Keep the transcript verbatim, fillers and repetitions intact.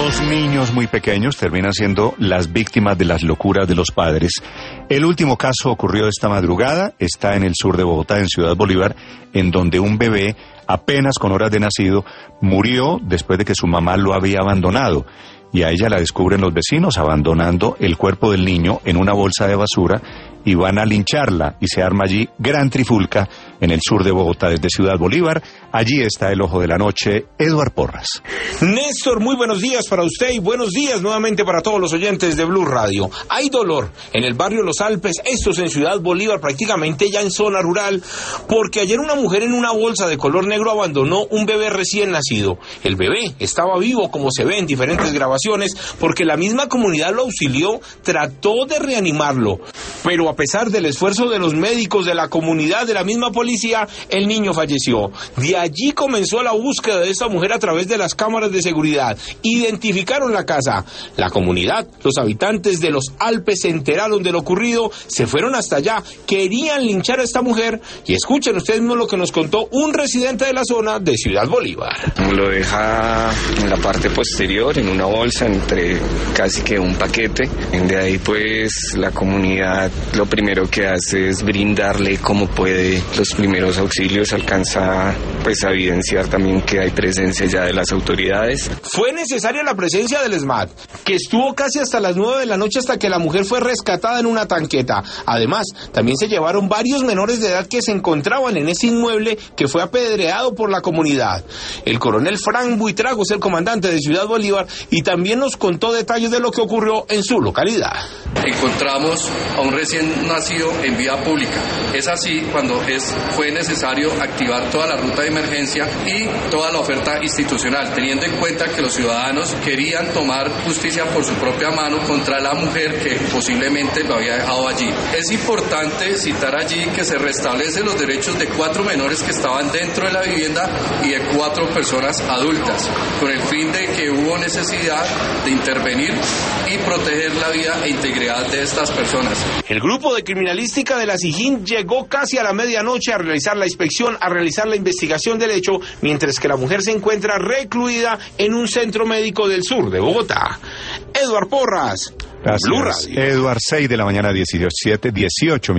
Dos niños muy pequeños terminan siendo las víctimas de las locuras de los padres. El último caso ocurrió esta madrugada, está en el sur de Bogotá, en Ciudad Bolívar, en donde un bebé, apenas con horas de nacido, murió después de que su mamá lo había abandonado. Y a ella la descubren los vecinos abandonando el cuerpo del niño en una bolsa de basura y van a lincharla y se arma allí gran trifulca en el sur de Bogotá desde Ciudad Bolívar. Allí está el ojo de la noche, Eduard Porras. Néstor, muy buenos días para usted y buenos días nuevamente para todos los oyentes de Blue Radio. Hay dolor en el barrio Los Alpes, estos en Ciudad Bolívar, prácticamente ya en zona rural, porque ayer una mujer en una bolsa de color negro abandonó un bebé recién nacido. El bebé estaba vivo, como se ve en diferentes grabaciones, porque la misma comunidad lo auxilió, trató de reanimarlo, pero a pesar del esfuerzo de los médicos, de la comunidad, de la misma policía, el niño falleció. De allí comenzó la búsqueda de esta mujer a través de las cámaras de seguridad. Identificaron la casa. La comunidad, los habitantes de los Alpes se enteraron de lo ocurrido, se fueron hasta allá, querían linchar a esta mujer y escuchen ustedes mismos lo que nos contó un residente de la zona de Ciudad Bolívar. Lo deja en la parte posterior, en una bolsa, entre casi que un paquete. De ahí pues la comunidad lo primero que hace es brindarle como puede los primeros auxilios, alcanza pues a evidenciar también que hay presencia ya de las autoridades. Fue necesaria la presencia del SMAT, que estuvo casi hasta las nueve de la noche hasta que la mujer fue rescatada en una tanqueta. Además, también se llevaron varios menores de edad que se encontraban en ese inmueble que fue apedreado por la comunidad. El coronel Frank Buitrago es el comandante de Ciudad Bolívar y también nos contó detalles de lo que ocurrió en su localidad. Encontramos a un recién nacido en vía pública. Es así cuando es, fue necesario activar toda la ruta de emergencia y toda la oferta institucional, teniendo en cuenta que los ciudadanos querían tomar justicia por su propia mano contra la mujer que posiblemente lo había dejado allí. Es importante citar allí que se restablecen los derechos de cuatro menores que estaban dentro de la vivienda y de cuatro personas adultas, con el fin de que hubo necesidad de intervenir y proteger la vida e integridad de estas personas. El grupo de criminalística de la SIJIN llegó casi a la medianoche a realizar la inspección, a realizar la investigación del hecho, mientras que la mujer se encuentra recluida en un centro médico del sur de Bogotá. Eduard Porras, Gracias. Blue Radio. Eduard, seis de la mañana, diecisiete, dieciocho